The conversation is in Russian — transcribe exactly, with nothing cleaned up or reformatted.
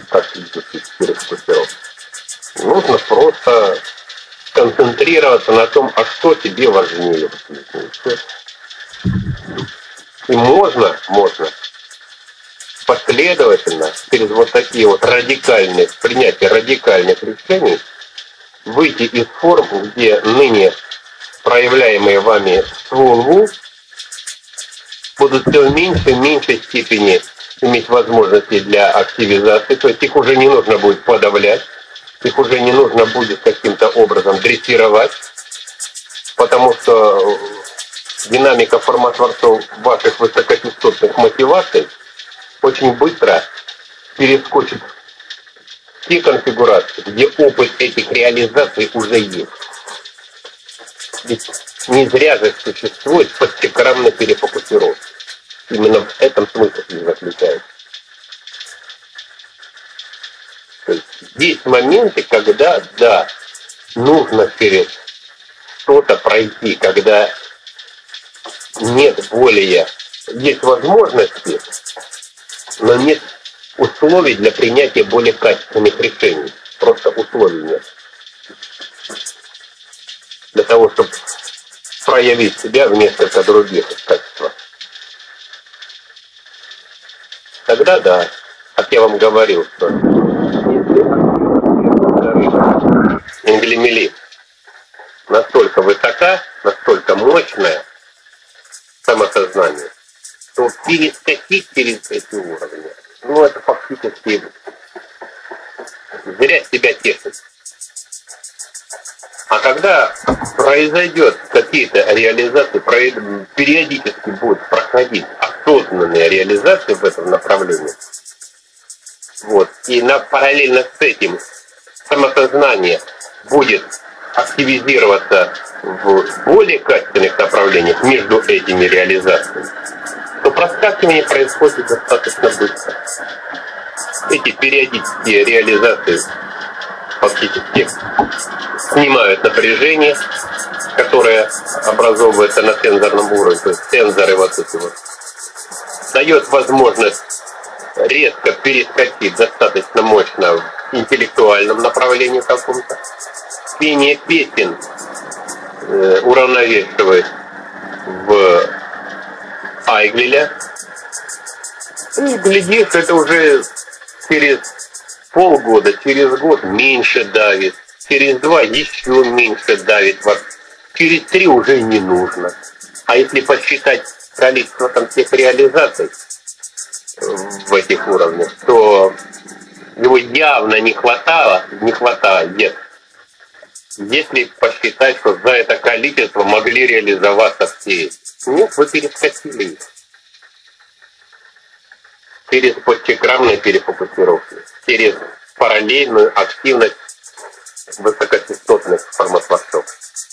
практически перефокусировки. Нужно просто концентрироваться на том, а что тебе важнее. И можно, можно последовательно через вот такие вот радикальные, принятие радикальных решений выйти из форм, где ныне проявляемые вами свунву будут все в меньшей и меньшей степени иметь возможности для активизации, то есть их уже не нужно будет подавлять, их уже не нужно будет каким-то образом дрессировать, потому что динамика форматворцов ваших высокочастотных мотиваций очень быстро перескочит в те конфигурации, где опыт этих реализаций уже есть. Ведь не зря же существует подчекрамная перефокусировка. Именно в этом смысл и заключается. То есть есть моменты, когда, да, нужно через что-то пройти, когда нет более, есть возможности, но нет условий для принятия более качественных решений. Просто условий нет. Для того, чтобы проявить себя в несколько других качествах. Тогда да, как я вам говорил, что Ингелемели настолько высока, настолько мощная самосознание, то перескочить через эти уровни, ну это фактически зря себя тешить. А когда произойдет какие-то реализации, периодически будут проходить осознанные реализации в этом направлении, вот, и на, параллельно с этим самосознание будет активизироваться в более качественных направлениях между этими реализациями, то проскакивание происходит достаточно быстро. Эти периодические реализации фактически снимают напряжение, которое образовывается на сенсорном уровне, то есть сенсоры вот эти вот, дает возможность резко перескочить достаточно мощно в интеллектуальном направлении каком-то. Пение песен э, уравновешивает в Айгвеля. И глядишь, это уже через полгода, через год меньше давит, через два еще меньше давит, через три уже не нужно. А если посчитать количество там всех реализаций в этих уровнях, то его явно не хватало, не хватает. Если посчитать, что за это количество могли реализоваться все. Нет, вы перескочили их. Через подчекрамные перефокусировки, через параллельную активность высокочастотных форматворцов.